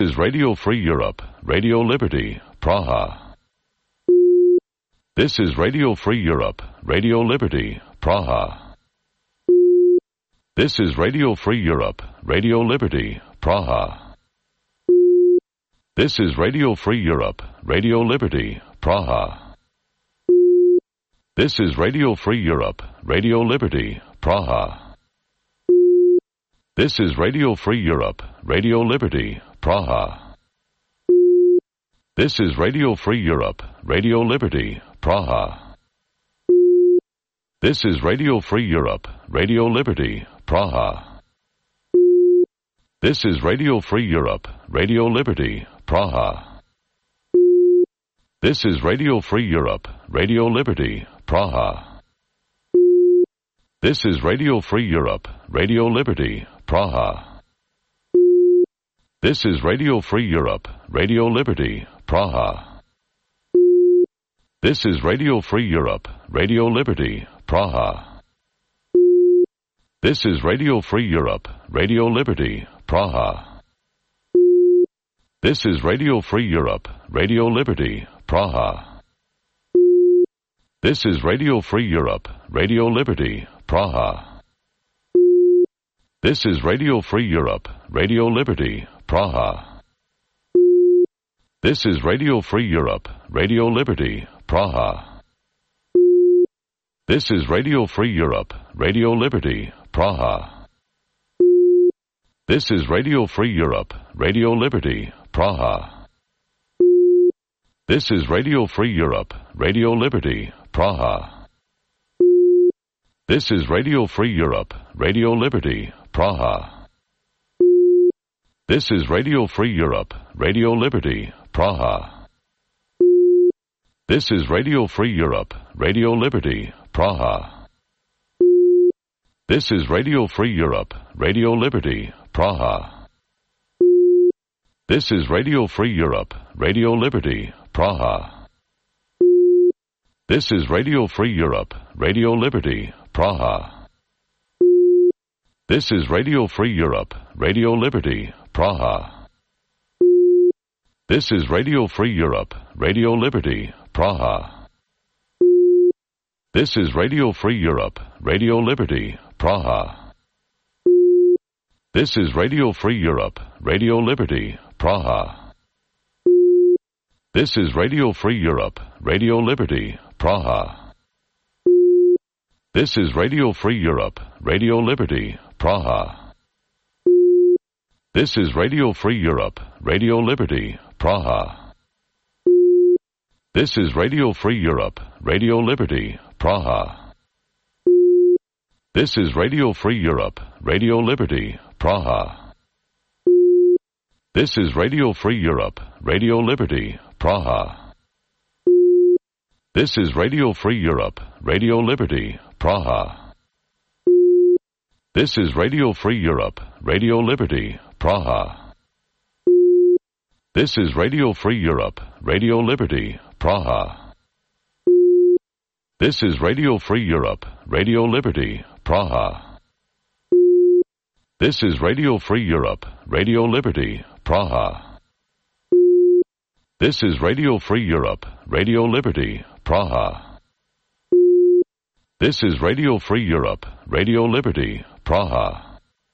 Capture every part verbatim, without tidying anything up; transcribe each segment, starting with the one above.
is Radio Free Europe, Radio Liberty, Praha. This is Radio Free Europe, Radio Liberty, Praha. This is Radio Free Europe, Radio Liberty, Praha. This is Radio Free Europe, Radio Liberty, Praha. This is Radio Free Europe, Radio Liberty, Praha. This is Radio Free Europe, Radio Liberty, Praha. This is Radio Free Europe, Radio Liberty, Praha. This is Radio Free Europe, Radio Liberty, Praha. This is Radio Free Europe, Radio Liberty, Praha. This is Radio Free Europe, Radio Liberty, Praha. This is Radio Free Europe, Radio Liberty, Praha. This is Radio Free Europe, Radio Liberty, Praha. This is Radio Free Europe, Radio Liberty, Praha. This is Radio Free Europe, Radio Liberty, Praha. This is Radio Free Europe, Radio Liberty, Praha. This is Radio Free Europe, Radio Liberty, Praha. This is Radio Free Europe, Radio Liberty, Praha. This is Radio Free Europe, Radio Liberty, Praha. This is Radio Free Europe, Radio Liberty, Praha. This is Radio Free Europe, Radio Liberty, Praha. This is Radio Free Europe, Radio Liberty, Praha. This is Radio Free Europe, Radio Liberty, Praha. This is Radio Free Europe, Radio Liberty, Praha. This is Radio Free Europe, Radio Liberty, Praha. This is Radio Free Europe, Radio Liberty, Praha. This is Radio Free Europe, Radio Liberty, Praha. This is Radio Free Europe, Radio Liberty, Praha. This is Radio Free Europe, Radio Liberty, Praha. This is Radio Free Europe, Radio Liberty, Praha. This is Radio Free Europe, Radio Liberty, Praha. This is Radio Free Europe, Radio Liberty, Praha. This is Radio Free Europe, Radio Liberty, Praha. This is Radio Free Europe, Radio Liberty, Praha. This is Radio Free Europe, Radio Liberty, Praha. This is Radio Free Europe, Radio Liberty, Praha. This is Radio Free Europe, Radio Liberty, Praha. This is Radio Free Europe, Radio Liberty, Praha. This is Radio Free Europe, Radio Liberty, Praha. This is Radio Free Europe, Radio Liberty, Praha. This is Radio Free Europe, Radio Liberty, Praha. This is Radio Free Europe, Radio Liberty, Praha. This is Radio Free Europe, Radio Liberty, Praha. This is Radio Free Europe, Radio Liberty, Praha. This is Radio Free Europe, Radio Liberty, Praha.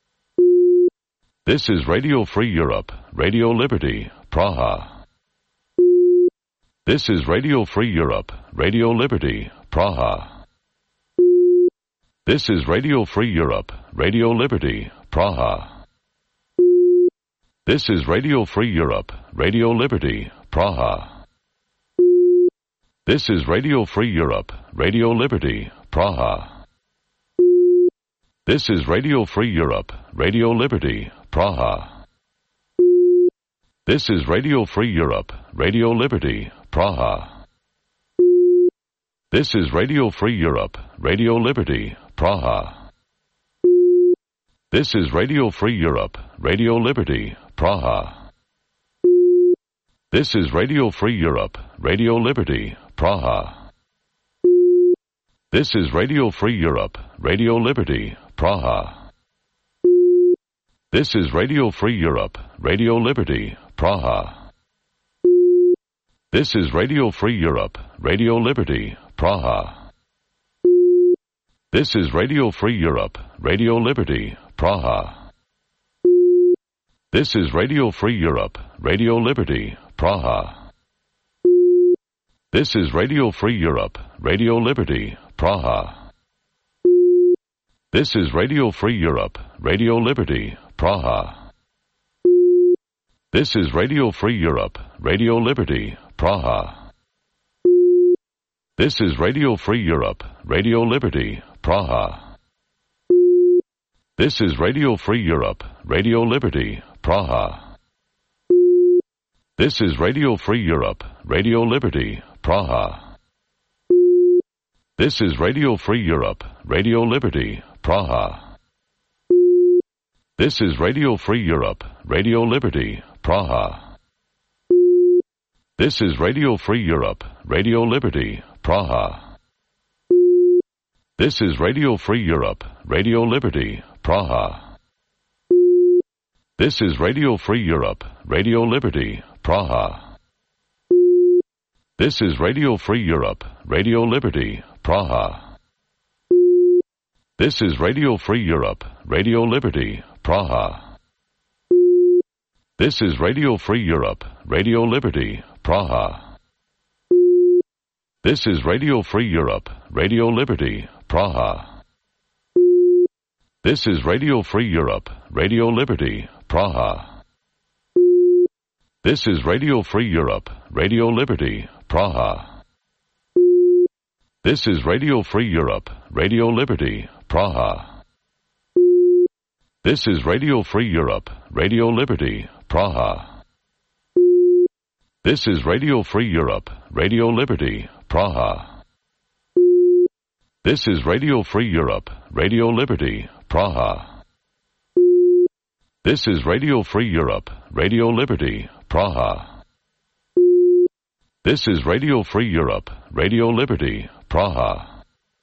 This is Radio Free Europe, Radio Liberty, Praha. This is Radio Free Europe, Radio Liberty, Praha. This is Radio Free Europe, Radio Liberty, Praha. This is Radio Free Europe, Radio Liberty, Praha. This is Radio Free Europe, Radio Liberty, Praha. This is Radio Free Europe, Radio Liberty, Praha. This is Radio Free Europe, Radio Liberty, Praha. This is Radio Free Europe, Radio Liberty, Praha. This is Radio Free Europe, Radio Liberty, Praha. This is Radio Free Europe, Radio Liberty, Praha. This is Radio Free Europe, Radio Liberty, Praha. This is Radio Free Europe, Radio Liberty, Praha. This is Radio Free Europe, Radio Liberty, Praha. This is Radio Free Europe, Radio Liberty, Praha. This is Radio Free Europe, Radio Liberty, Praha. This is Radio Free Europe, Radio Liberty, Praha. This is Radio Free Europe, Radio Liberty, Praha. This is Radio Free Europe, Radio Liberty, Praha. This is Radio Free Europe, Radio Liberty, Praha. This is Radio Free Europe, Radio Liberty, Praha. This is Radio Free Europe, Radio Liberty, Praha. This is Radio Free Europe, Radio Liberty, Praha. This is Radio Free Europe, Radio Liberty, Praha. This is Radio Free Europe, Radio Liberty, Praha. This is Radio Free Europe, Radio Liberty, Praha. This is Radio Free Europe, Radio Liberty, Praha. This is Radio Free Europe, Radio Liberty, Praha. This is Radio Free Europe, Radio Liberty, Praha. This is Radio Free Europe, Radio Liberty, Praha. This is Radio Free Europe, Radio Liberty, Praha. This is Radio Free Europe, Radio Liberty, Praha. This is Radio Free Europe, Radio Liberty, Praha. This is Radio Free Europe, Radio Liberty, Praha. This is Radio Free Europe, Radio Liberty, Praha. This is Radio Free Europe, Radio Liberty, Praha. This is Radio Free Europe, Radio Liberty, Praha. This is Radio Free Europe, Radio Liberty, Praha. This is Radio Free Europe, Radio Liberty, Praha.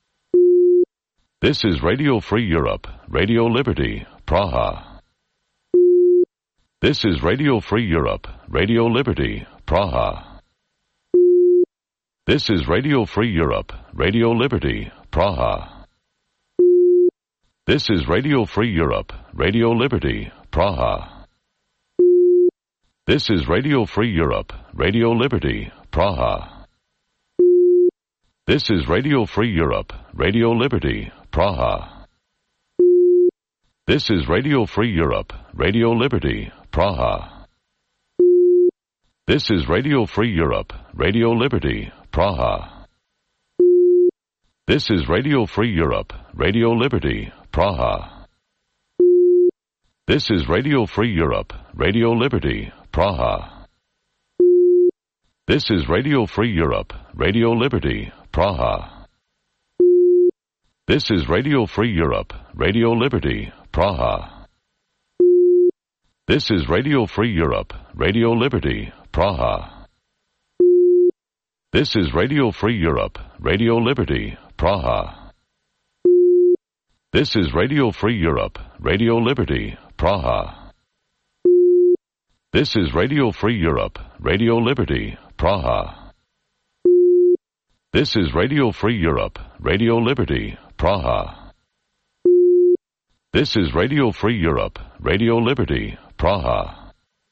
This is Radio Free Europe, Radio Liberty, Praha. This is Radio Free Europe, Radio Liberty, Praha. This is Radio Free Europe, Radio Liberty, Praha. This is Radio Free Europe, Radio Liberty, Praha. This is Radio Free Europe, Radio Liberty, Praha. This is Radio Free Europe, Radio Liberty, Praha. This is Radio Free Europe, Radio Liberty, Praha. This is Radio Free Europe, Radio Liberty, Praha. This is Radio Free Europe, Radio Liberty, Praha. This is Radio Free Europe, Radio Liberty, Praha. This is Radio Free Europe, Radio Liberty, Praha. This is Radio Free Europe, Radio Liberty, Praha. This is Radio Free Europe, Radio Liberty, Praha. This is Radio Free Europe, Radio Liberty, Praha. This is Radio Free Europe, Radio Liberty, Praha. This is Radio Free Europe, Radio Liberty, Praha. This is Radio Free Europe, Radio Liberty, Praha. This is Radio Free Europe, Radio Liberty, Praha.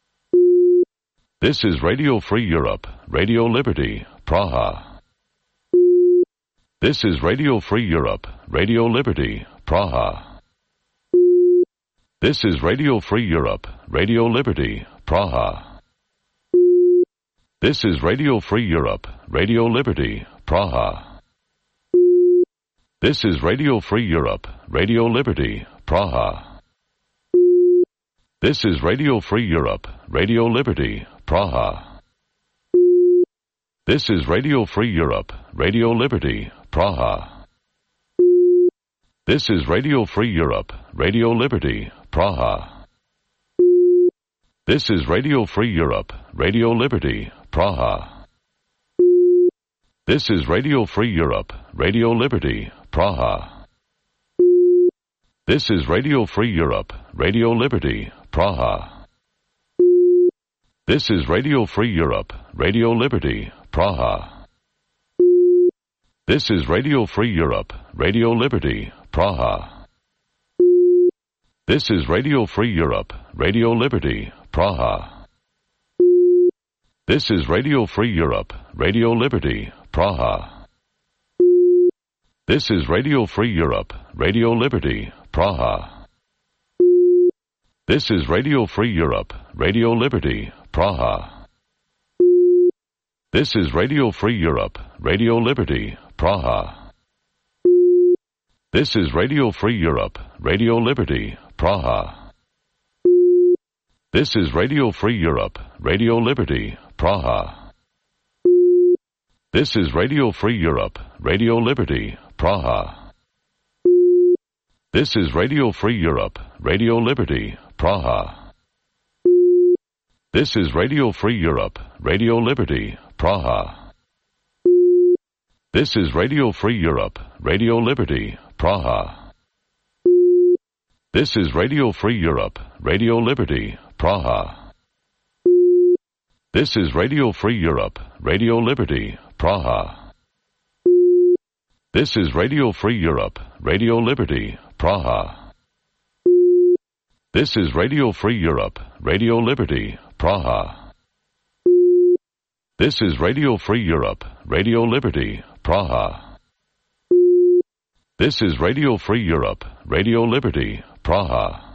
This is Radio Free Europe, Radio Liberty, Praha. This is Radio Free Europe, Radio Liberty, Praha. This is Radio Free Europe, Radio Liberty, Praha. This is Radio Free Europe, Radio Liberty, Praha. This is Radio Free Europe, Radio Liberty, Praha. This is Radio Free Europe, Radio Liberty, Praha. This is Radio Free Europe, Radio Liberty, Praha. This is Radio Free Europe, Radio Liberty, Praha. This is Radio Free Europe, Radio Liberty, Praha. This is Radio Free Europe, Radio Liberty, Praha. This is Radio Free Europe, Radio Liberty, Praha. This is Radio Free Europe, Radio Liberty, Praha. This is Radio Free Europe, Radio Liberty, Praha. This is Radio Free Europe, Radio Liberty, Praha. This is Radio Free Europe, Radio Liberty, Praha. This is Radio Free Europe, Radio Liberty, Praha. This is Radio Free Europe, Radio Liberty, Praha. This is Radio Free Europe, Radio Liberty, Praha. This is Radio Free Europe, Radio Liberty, Praha. This is Radio Free Europe, Radio Liberty, Praha. This is Radio Free Europe, Radio Liberty, Praha. This is Radio Free Europe, Radio Liberty, Praha. This is Radio Free Europe, Radio Liberty, Praha. This is Radio Free Europe, Radio Liberty, Praha. This is Radio Free Europe, Radio Liberty, Praha. This is Radio Free Europe, Radio Liberty, Praha. This is Radio Free Europe, Radio Liberty, Praha. This is Radio Free Europe, Radio Liberty, Praha. This is Radio Free Europe, Radio Liberty, Praha. This is Radio Free Europe, Radio Liberty, Praha.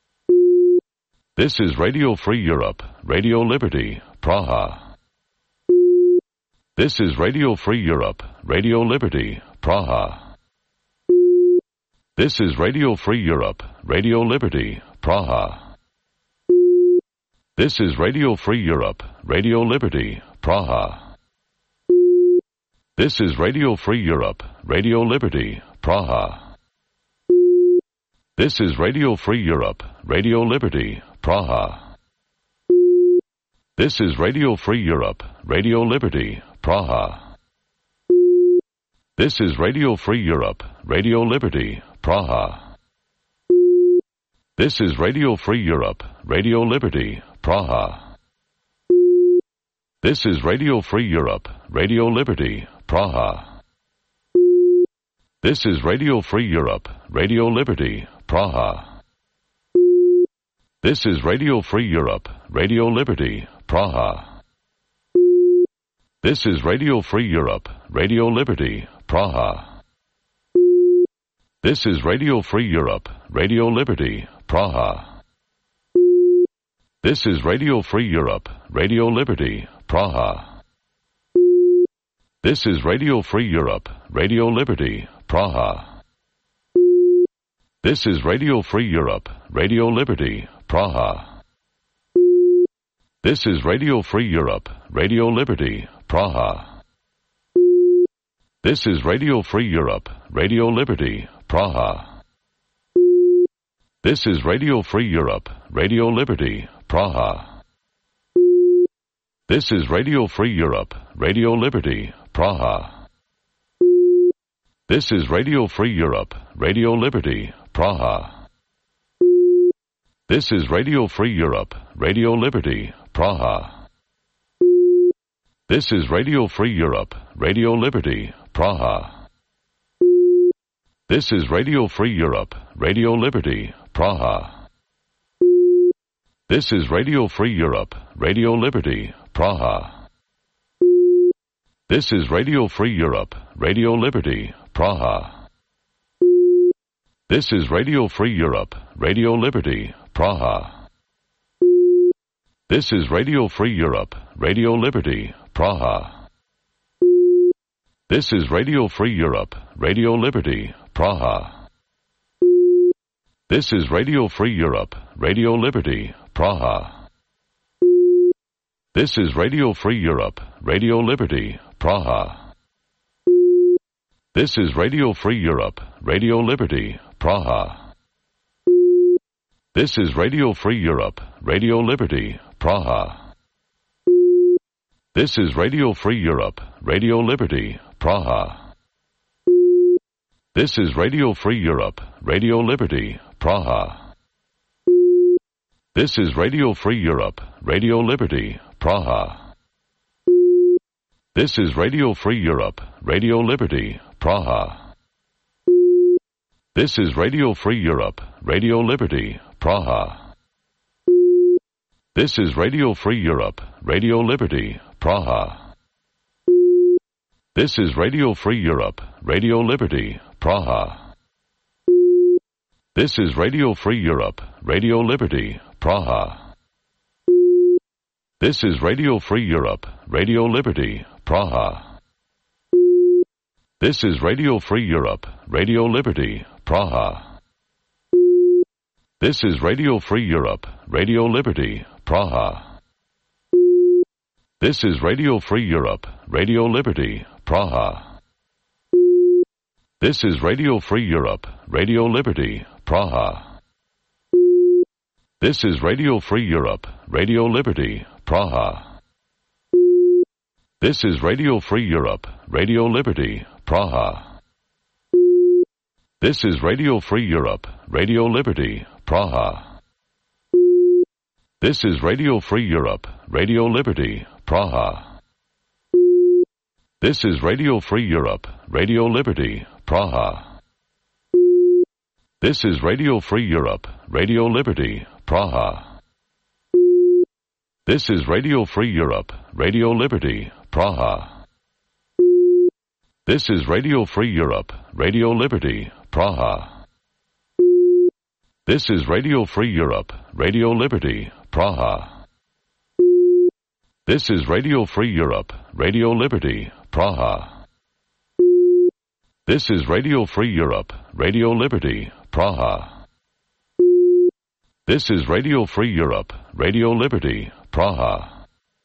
This is Radio Free Europe, Radio Liberty, Praha. This is Radio Free Europe, Radio Liberty, Praha. This is Radio Free Europe, Radio Liberty, Praha. This is Radio Free Europe, Radio Liberty, Praha. This is Radio Free Europe, Radio Liberty, Praha. This is Radio Free Europe, Radio Liberty, Praha. This is Radio Free Europe, Radio Liberty, Praha. This is Radio Free Europe, Radio Liberty, Praha. This is Radio Free Europe, Radio Liberty, Praha. This is Radio Free Europe, Radio Liberty, Praha. This is Radio Free Europe, Radio Liberty, Praha. This is Radio Free Europe, Radio Liberty, Praha. This is Radio Free Europe, Radio Liberty, Praha. This is Radio Free Europe, Radio Liberty, Praha. This is Radio Free Europe, Radio Liberty, Praha. This is Radio Free Europe, Radio Liberty, Praha. This is Radio Free Europe, Radio Liberty, Praha. This is Radio Free Europe, Radio Liberty, Praha. This is Radio Free Europe, Radio Liberty, Praha. This is Radio Free Europe, Radio Liberty, Praha. This is Radio Free Europe, Radio Liberty, Praha. This is Radio Free Europe, Radio Liberty, Praha. This is Radio Free Europe, Radio Liberty, Praha. This is Radio Free Europe, Radio Liberty, Praha. This is Radio Free Europe, Radio Liberty, Praha. This is Radio Free Europe, Radio Liberty, Praha. This is Radio Free Europe, Radio Liberty, Praha. This is Radio Free Europe, Radio Liberty, Praha. This is Radio Free Europe, Radio Liberty, Praha. This is Radio Free Europe, Radio Liberty, Praha. This is Radio Free Europe, Radio Liberty, Praha. This is Radio Free Europe, Radio Liberty, Praha. This is Radio Free Europe, Radio Liberty, Praha. This is Radio Free Europe, Radio Liberty, Praha. This is Radio Free Europe, Radio Liberty, Praha. This is Radio Free Europe, Radio Liberty, Praha. This is Radio Free Europe, Radio Liberty, Praha. This is Radio Free Europe, Radio Liberty, Praha. This is Radio Free Europe, Radio Liberty, Praha. This is Radio Free Europe, Radio Liberty, Praha. This is Radio Free Europe, Radio Liberty, Praha. This is Radio Free Europe, Radio Liberty, Praha. This is Radio Free Europe, Radio Liberty, Praha. This is Radio Free Europe, Radio Liberty, Praha. This is Radio Free Europe, Radio Liberty, Praha. This is Radio Free Europe, Radio Liberty, Praha. This is Radio Free Europe, Radio Liberty, Praha. This is Radio Free Europe, Radio Liberty, Praha. This is Radio Free Europe, Radio Liberty, Praha. This is Radio Free Europe, Radio Liberty, Praha. This is Radio Free Europe, Radio Liberty, Praha. This is Radio Free Europe, Radio Liberty, Praha. This is Radio Free Europe, Radio Liberty, Praha. This is Radio Free Europe, Radio Liberty, Praha. This is Radio Free Europe, Radio Liberty, Praha. This is Radio Free Europe, Radio Liberty, Praha. This is Radio Free Europe, Radio Liberty, Praha. This is Radio Free Europe, Radio Liberty, Praha. This is Radio Free Europe, Radio Liberty, Praha.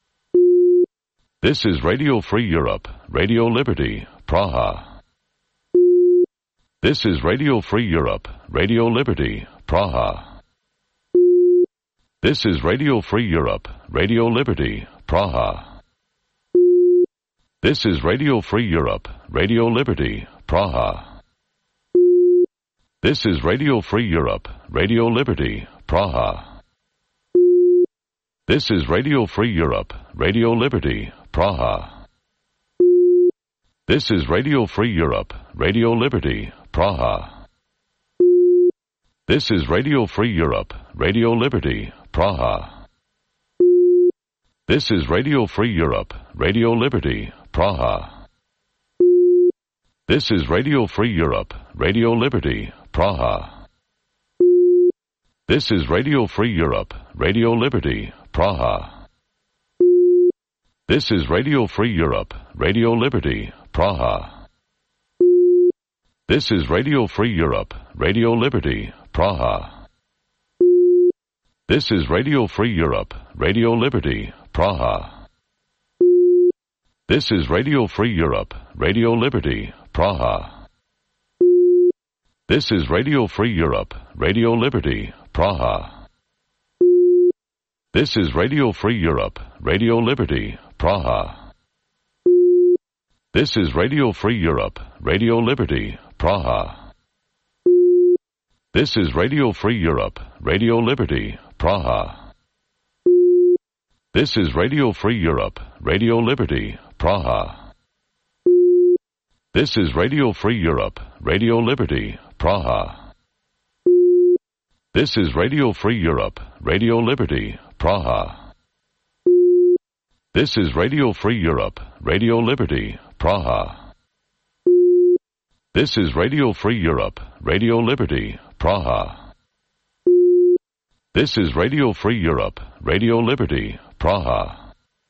This is Radio Free Europe, Radio Liberty, Praha. This is Radio Free Europe, Radio Liberty, Praha. This is Radio Free Europe, Radio Liberty, Praha. This is Radio Free Europe, Radio Liberty, Praha. This is Radio Free Europe, Radio Liberty, Praha. This is Radio Free Europe, Radio Liberty, Praha. This is Radio Free Europe, Radio Liberty, Praha. This is Radio Free Europe, Radio Liberty, Praha. This is Radio Free Europe, Radio Liberty, Praha. This is Radio Free Europe, Radio Liberty, Praha. This is Radio Free Europe, Radio Liberty, Praha. This is Radio Free Europe, Radio Liberty, Praha. This is Radio Free Europe, Radio Liberty, Praha. This is Radio Free Europe, Radio Liberty, Praha. This is Radio Free Europe, Radio Liberty, Praha. This is Radio Free Europe, Radio Liberty, Praha. This is Radio Free Europe, Radio Liberty, Praha. This is Radio Free Europe, Radio Liberty, Praha. This is Radio Free Europe, Radio Liberty, Praha. This is Radio Free Europe, Radio Liberty, Praha. This is Radio Free Europe, Radio Liberty, Praha. This is Radio Free Europe, Radio Liberty, Praha. This is Radio Free Europe, Radio Liberty, Praha. This is Radio Free Europe, Radio Liberty, Praha. This is Radio Free Europe, Radio Liberty, Praha.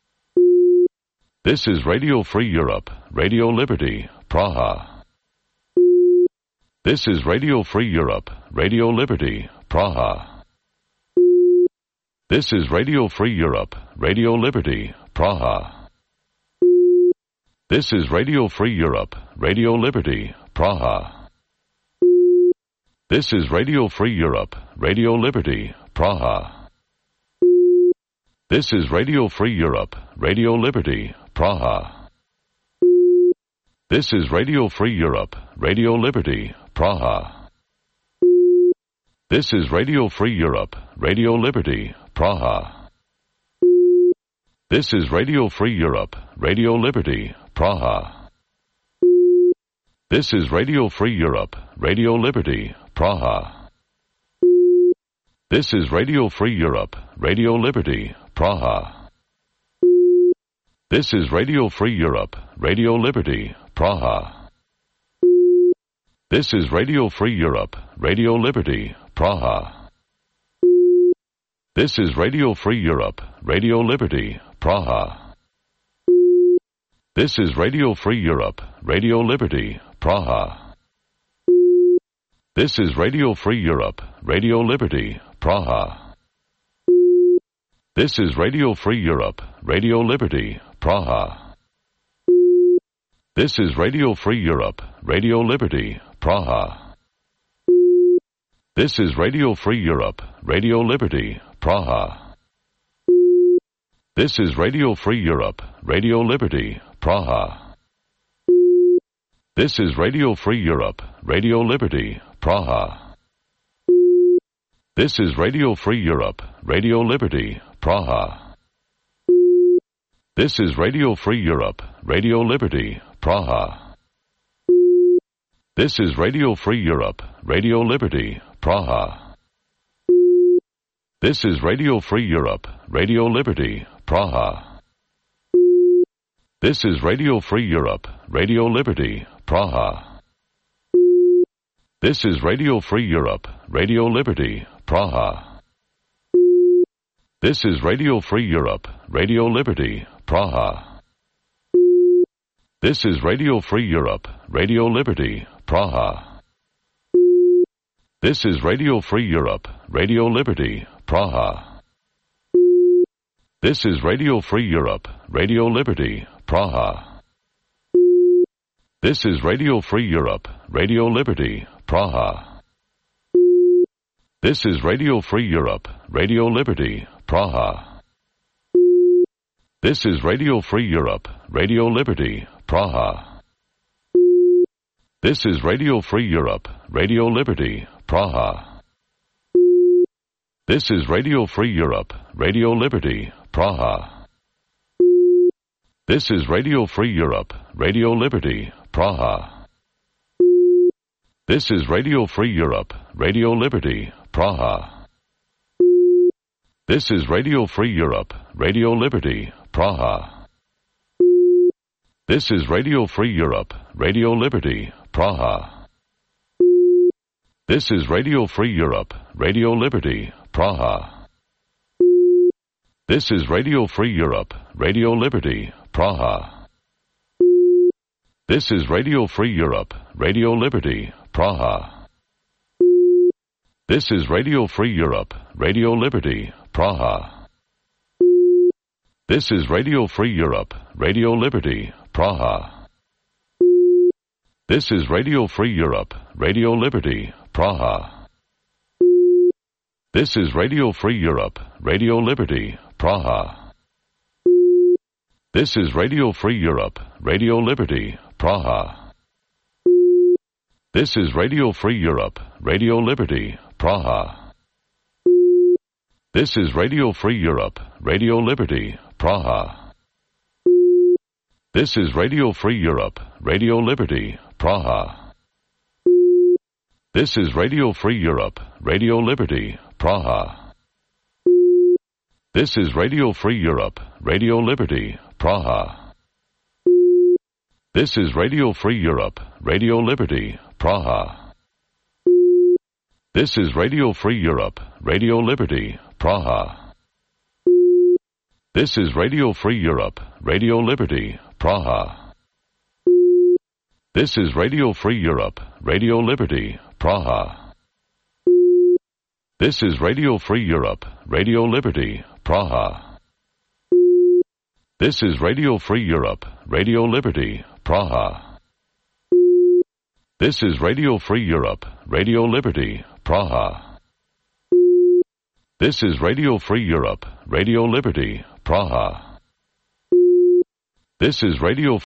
This is Radio Free Europe, Radio Liberty, Praha. This is Radio Free Europe, Radio Liberty, Praha. This is Radio Free Europe, Radio Liberty, Praha. This is Radio Free Europe, Radio Liberty, Praha. This is Radio Free Europe, Radio Liberty, Praha. This is Radio Free Europe, Radio Liberty, Praha. This is Radio Free Europe, Radio Liberty, Praha. This is Radio Free Europe, Radio Liberty, Praha. This is Radio Free Europe, Radio Liberty, Praha. This is Radio Free Europe, Radio Liberty, Praha. This is Radio Free Europe, Radio Liberty, Praha. This is Radio Free Europe, Radio Liberty, Praha. This is Radio Free Europe, Radio Liberty, Praha. This is Radio Free Europe, Radio Liberty, Praha. This is Radio Free Europe, Radio Liberty, Praha. This is Radio Free Europe, Radio Liberty, Praha. This is Radio Free Europe, Radio Liberty, Praha. This is Radio Free Europe, Radio Liberty, Praha. This is Radio Free Europe, Radio Liberty, Praha. This is Radio Free Europe, Radio Liberty, Praha. This is Radio Free Europe, Radio Liberty, Praha. This is Radio Free Europe, Radio Liberty, Praha. This is Radio Free Europe, Radio Liberty, Praha. This is Radio Free Europe, Radio Liberty, Praha. This is Radio Free Europe, Radio Liberty, Praha. This is Radio Free Europe, Radio Liberty, Praha. This is Radio Free Europe, Radio Liberty, Praha. This is Radio Free Europe, Radio Liberty, Praha. This is Radio Free Europe, Radio Liberty, Praha. This is Radio Free Europe, Radio Liberty, Praha. This is Radio Free Europe, Radio Liberty, Praha. This is Radio Free Europe, Radio Liberty, Praha. This is Radio Free Europe, Radio Liberty, Praha. This is Radio Free Europe, Radio Liberty, Praha. This is Radio Free Europe, Radio Liberty, Praha. This is Radio Free Europe, Radio Liberty, Praha. This is Radio Free Europe, Radio Liberty, Praha. This is Radio Free Europe, Radio Liberty, Praha. This is Radio Free Europe, Radio Liberty, Praha. This is Radio Free Europe, Radio Liberty, Praha. This is Radio Free Europe, Radio Liberty, Praha. This is Radio Free Europe, Radio Liberty, Praha. This is Radio Free Europe, Radio Liberty, Praha. This is Radio Free Europe, Radio Liberty, Praha. This is Radio Free Europe, Radio Liberty, Praha. This is Radio Free Europe, Radio Liberty, Praha. This is Radio Free Europe, Radio Liberty, Praha. This is Radio Free Europe, Radio Liberty, Praha. This is Radio Free Europe, Radio Liberty, Praha. This is Radio Free Europe, Radio Liberty, Praha. This is Radio Free Europe, Radio Liberty, Praha. This is Radio Free Europe, Radio Liberty, Praha. This is Radio Free Europe, Radio Liberty, Praha. This is Radio Free Europe, Radio Liberty, Praha. This is Radio Free Europe, Radio Liberty, Praha. This is Radio Free Europe, Radio Liberty, Praha. This is Radio Free Europe, Radio Liberty, Praha. This is Radio Free Europe, Radio Liberty, Praha. This is Radio Free Europe, Radio Liberty, Praha. This is Radio Free Europe, Radio Liberty, Praha. This is Radio Free Europe, Radio Liberty, Praha. This is Radio